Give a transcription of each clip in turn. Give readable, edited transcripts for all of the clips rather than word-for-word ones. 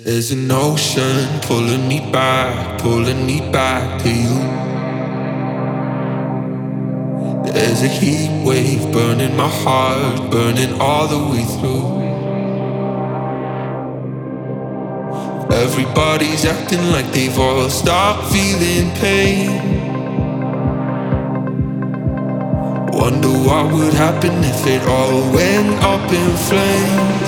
There's an ocean pulling me back to you. There's a heat wave burning my heart, burning all the way through. Everybody's acting like they've all stopped feeling pain. Wonder what would happen if it all went up in flames.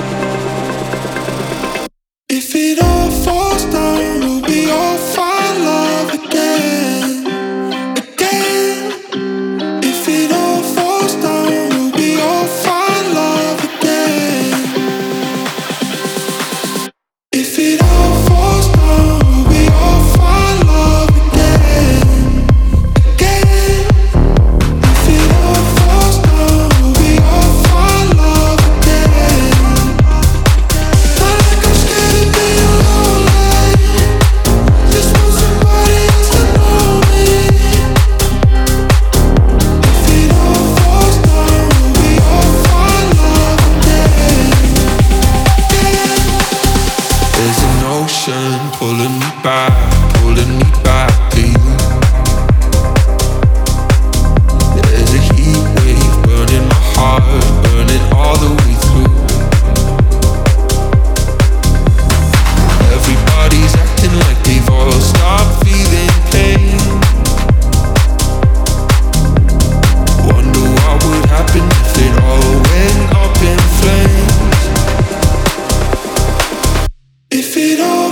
If it all falls down, will we all find love again, again? If it all falls down, will we all find love again? If it all falls down, will we all find love again, again? If it all falls down, will we all find love again? Not like I'm scared of being lonely, just want somebody else to know me. If it all falls down, will we all find love again? There's an ocean pulling me back to you. There's a heat wave burning my heart, burning all the way through. Everybody's acting like they've all stopped feeling pain. Wonder what would happen if it all went up in flames. If it all